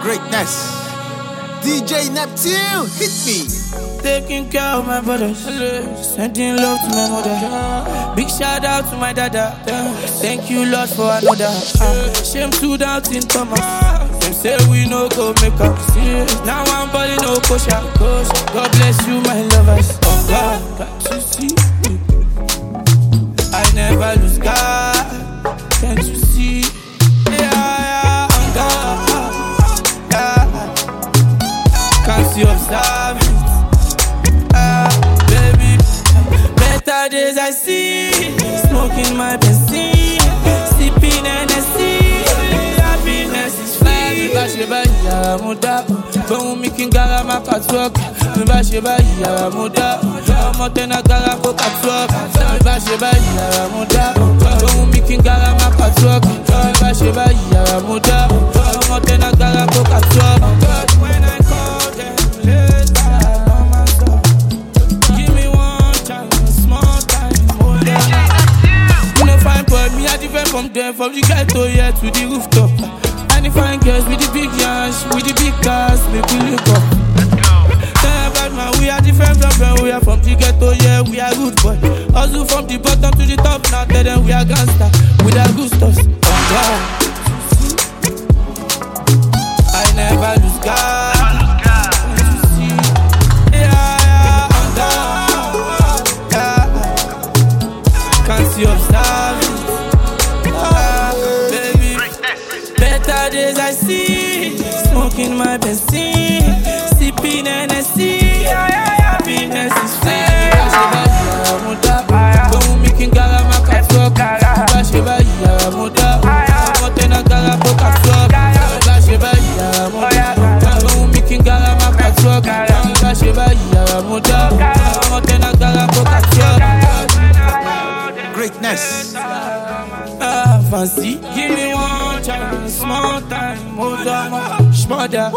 Greatness. DJ Neptune, hit me. Taking care of my brothers, sending love to my mother. Big shout out to my dada. Thank you, Lord, for another. Shame to doubt in Thomas. Them say we no go make up. Now I'm balling no kosher. God bless you, my lovers. Oh God, got to see you. I never lose God. Can't you see? Yeah, I'm God. Can't you observe? Baby, better days I see. Smoking my benzene, sipping NSC. Happiness is free. Mi ba ṣe báyìí yàrá mo dá. Gbóhùn mi kí n gara má catwalk. Mi ba ṣe báyìí yàrá mo dá. Ọmọ tẹ́nà gara kó catwalk. Mi ba ṣe báyìí yàrá mo dá. Gbóhùn mi kí n gara má catwalk. Mi ba ṣe báyìí yàrá mo dá. Ọmọ tẹ́nà gara kó catwalk. When I call them later, me I different from them, from the ghetto here to the rooftop. And the fine girls with the big yash, with the big cars, make we look up. Bad man, we are different from them, we are from the ghetto, yeah, we are good boy. Hustle from the bottom to the top, now tell them we are gangster, with our good stuff. Oh God, I never lose God. Can't see observe. Better days I see, smoking my benzene, sipping NSC. Happiness is free. Don't make it gara ma catwalk. Bashi ba yara moda, motena gara po catwalk. Bashi ba yara moda, don't make it gara ma catwalk. Bashi ba yara moda, motena gara po catwalk. Greatness. Fancy, give me one chance, small time, hold on, shmother.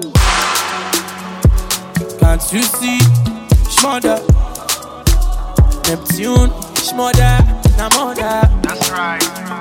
Can't you see, shmother? Neptune, shmother, na mother. That's right.